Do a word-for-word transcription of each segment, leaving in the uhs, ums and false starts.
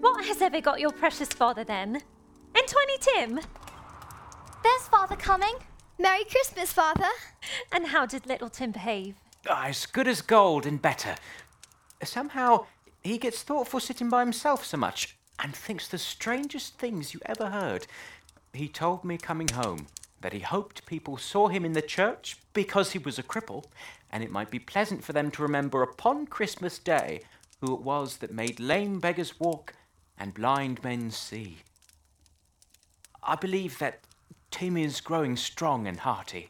What has ever got your precious father then? And Tiny Tim? There's Father coming. Merry Christmas, Father. And how did little Tim behave? Ah, as good as gold and better. Somehow, he gets thoughtful sitting by himself so much and thinks the strangest things you ever heard. He told me coming home that he hoped people saw him in the church because he was a cripple, and it might be pleasant for them to remember upon Christmas Day who it was that made lame beggars walk and blind men see. I believe that Tim is growing strong and hearty.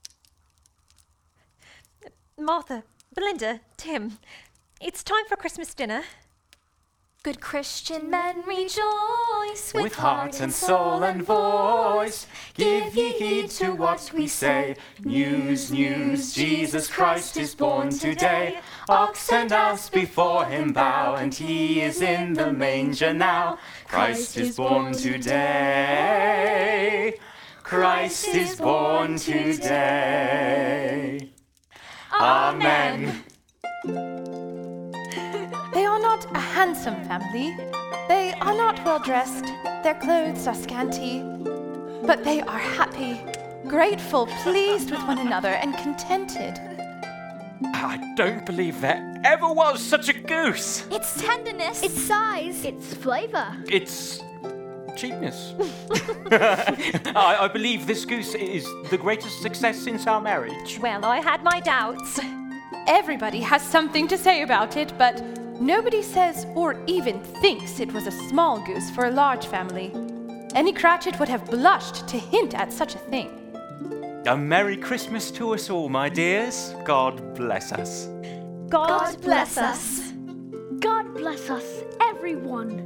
Martha, Belinda, Tim, it's time for Christmas dinner. Good Christian men rejoice With heart and soul and voice, give ye heed to what we say. News, news, Jesus Christ is born today. Ox and ass before him bow, and he is in the manger now. Christ is born today. Christ is born today. Amen. They are not a handsome family. They are not well dressed. Their clothes are scanty. But they are happy, grateful, pleased with one another, and contented. I don't believe there ever was such a goose. It's tenderness. It's size. It's flavour. It's cheapness. I, I believe this goose is the greatest success since our marriage. Well, I had my doubts. Everybody has something to say about it, but nobody says or even thinks it was a small goose for a large family. Any Cratchit would have blushed to hint at such a thing. A Merry Christmas to us all, my dears. God bless us. God, God bless us. God bless us, everyone.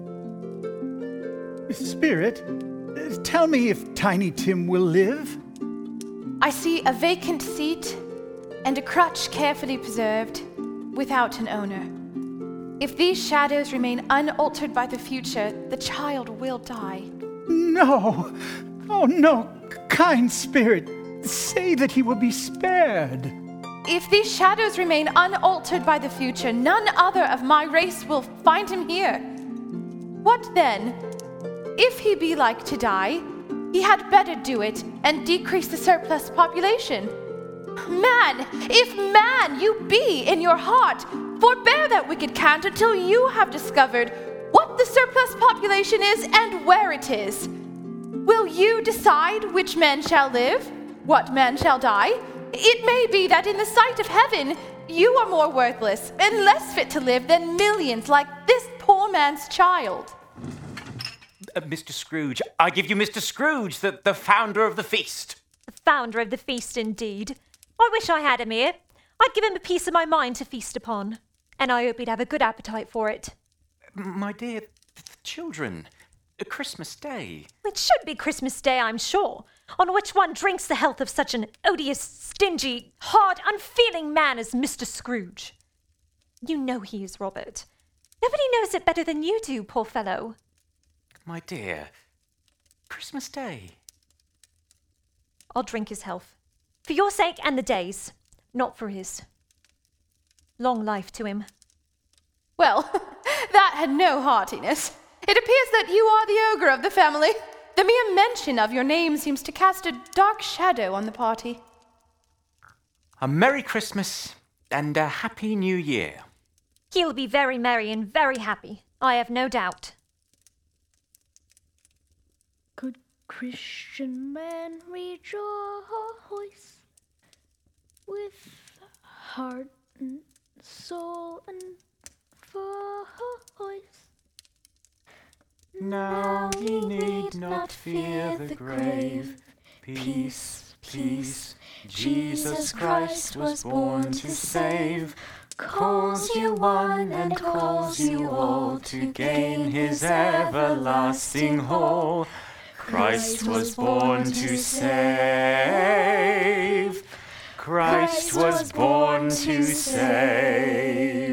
Spirit, uh, tell me if Tiny Tim will live. I see a vacant seat and a crutch carefully preserved, without an owner. If these shadows remain unaltered by the future, the child will die. No. Oh, no. Kind Spirit, say that he will be spared. If these shadows remain unaltered by the future, none other of my race will find him here. What then? If he be like to die, he had better do it and decrease the surplus population. Man, if man you be in your heart, forbear that wicked cant until you have discovered what the surplus population is and where it is. Will you decide which men shall live, what men shall die? It may be that in the sight of heaven, you are more worthless and less fit to live than millions like this poor man's child. Uh, Mister Scrooge, I give you Mister Scrooge, the, the founder of the feast. The founder of the feast, indeed. I wish I had him here. I'd give him a piece of my mind to feast upon. And I hope he'd have a good appetite for it. My dear children, a Christmas Day. It should be Christmas Day, I'm sure, on which one drinks the health of such an odious, stingy, hard, unfeeling man as Mister Scrooge. You know he is, Robert. Nobody knows it better than you do, poor fellow. My dear, Christmas Day. I'll drink his health. For your sake and the day's, not for his. Long life to him. Well, that had no heartiness. It appears that you are the ogre of the family. The mere mention of your name seems to cast a dark shadow on the party. A Merry Christmas and a Happy New Year. He'll be very merry and very happy, I have no doubt. Good Christian men rejoice with heart and soul and voice. Now ye need not fear the grave. Peace, peace, Jesus Christ was born to save. Calls you one and calls you all to gain his everlasting whole. Christ was born to save. Christ was born to save.